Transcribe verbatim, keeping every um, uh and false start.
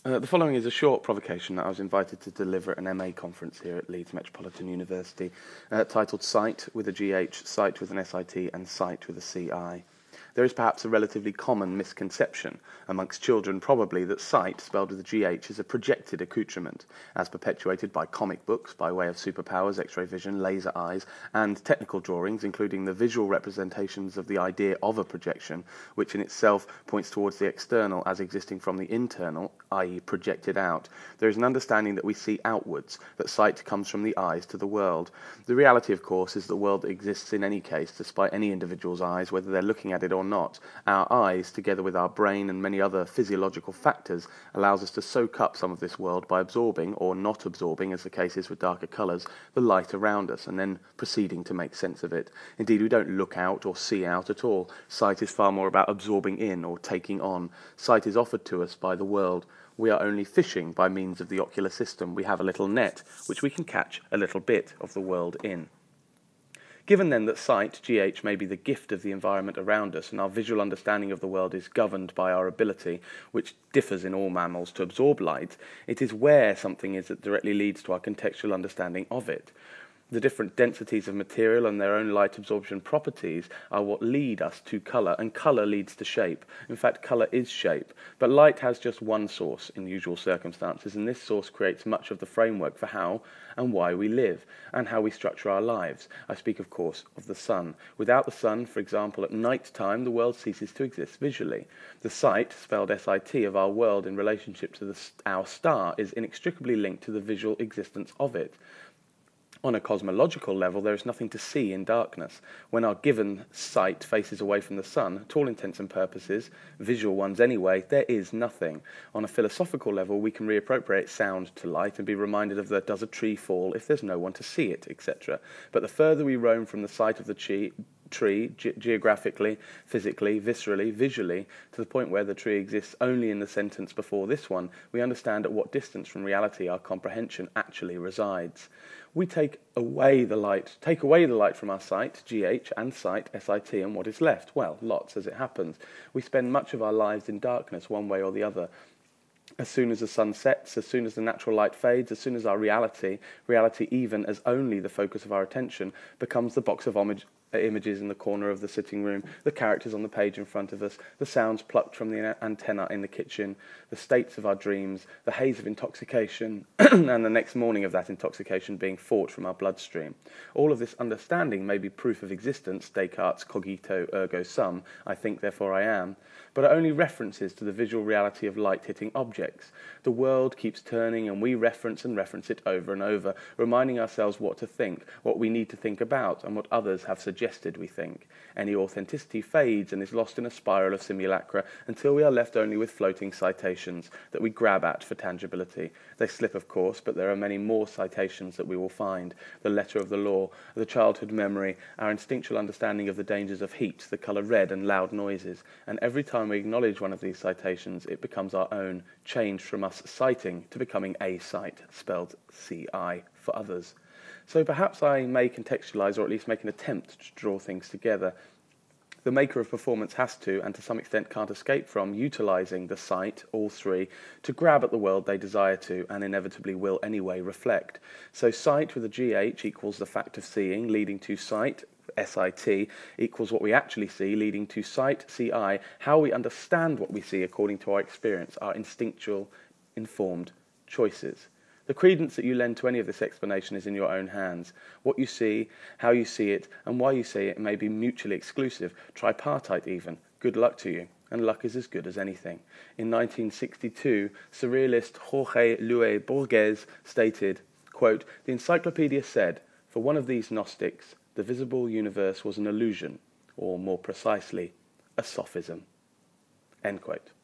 Uh, the following is a short provocation that I was invited to deliver at an M A conference here at Leeds Metropolitan University, uh, titled Sight with a G H, Sight with an S I T, and Sight with a C I. There is perhaps a relatively common misconception, amongst children probably, that sight, spelled with a G H, is a projected accoutrement, as perpetuated by comic books by way of superpowers, X-ray vision, laser eyes, and technical drawings, including the visual representations of the idea of a projection, which in itself points towards the external as existing from the internal, that is projected out. There is an understanding that we see outwards, that sight comes from the eyes to the world. The reality, of course, is the world exists in any case, despite any individual's eyes, whether they're looking at it or not. Our eyes, together with our brain and many other physiological factors, allows us to soak up some of this world by absorbing, or not absorbing, as the case is with darker colours, the light around us, and then proceeding to make sense of it. Indeed, we don't look out or see out at all. Sight is far more about absorbing in or taking on. Sight is offered to us by the world. We are only fishing by means of the ocular system. We have a little net, which we can catch a little bit of the world in. Given then that sight, G H, may be the gift of the environment around us, and our visual understanding of the world is governed by our ability, which differs in all mammals, to absorb light, it is where something is that directly leads to our contextual understanding of it. The different densities of material and their own light absorption properties are what lead us to colour, and colour leads to shape. In fact, colour is shape, but light has just one source in usual circumstances, and this source creates much of the framework for how and why we live, and how we structure our lives. I speak, of course, of the sun. Without the sun, for example, at night time, the world ceases to exist visually. The sight, spelled S I T, of our world in relationship to the, our star is inextricably linked to the visual existence of it. On a cosmological level, there is nothing to see in darkness. When our given sight faces away from the sun, to all intents and purposes, visual ones anyway, there is nothing. On a philosophical level, we can reappropriate sound to light and be reminded of the does a tree fall if there's no one to see it, et cetera. But the further we roam from the sight of the tree, tree ge- geographically, physically, viscerally, visually, to the point where the tree exists only in the sentence before this one, we understand at what distance from reality our comprehension actually resides. We take away the light, take away the light from our sight, G H, and sight, S I T, and what is left? Well, lots, as it happens. We spend much of our lives in darkness, one way or the other. As soon as the sun sets, as soon as the natural light fades, as soon as our reality, reality even as only the focus of our attention, becomes the box of homage, images in the corner of the sitting room, the characters on the page in front of us, the sounds plucked from the antenna in the kitchen, the states of our dreams, the haze of intoxication, and the next morning of that intoxication being fought from our bloodstream. All of this understanding may be proof of existence, Descartes' cogito ergo sum, I think therefore I am, but are only references to the visual reality of light hitting objects. The world keeps turning and we reference and reference it over and over, reminding ourselves what to think, what we need to think about, and what others have suggested we think. Any authenticity fades and is lost in a spiral of simulacra until we are left only with floating citations that we grab at for tangibility. They slip, of course, but there are many more citations that we will find. The letter of the law, the childhood memory, our instinctual understanding of the dangers of heat, the colour red and loud noises, and every time we acknowledge one of these citations, it becomes our own, changed from us citing to becoming a sight, spelled C I, for others. So perhaps I may contextualise, or at least make an attempt to draw things together. The maker of performance has to, and to some extent can't escape from, utilising the sight, all three, to grab at the world they desire to, and inevitably will anyway, reflect. So sight with a G H equals the fact of seeing, leading to sight, S I T, equals what we actually see, leading to sight, C I, how we understand what we see according to our experience, our instinctual, informed choices. The credence that you lend to any of this explanation is in your own hands. What you see, how you see it, and why you see it may be mutually exclusive, tripartite even. Good luck to you, and luck is as good as anything. In nineteen sixty-two, surrealist Jorge Luis Borges stated, quote, "The encyclopedia said, for one of these Gnostics, the visible universe was an illusion, or more precisely, a sophism." End quote.